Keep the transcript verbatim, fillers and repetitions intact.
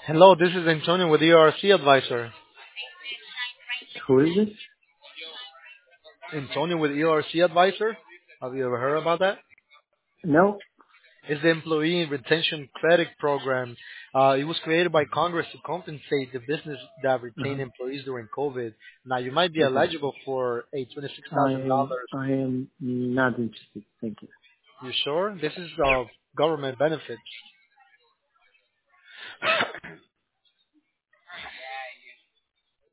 Hello, this is Antonio with E R C Advisor. Who is this? Antonio with E R C Advisor. Have you ever heard about that? No. It's the Employee Retention Credit Program. Uh, it was created by Congress to compensate the business that retained Uh-huh. employees during COVID. Now, you might be Okay. eligible for a twenty-six I thousand am dollars I am not interested. Thank you. You sure? This is uh, government benefits.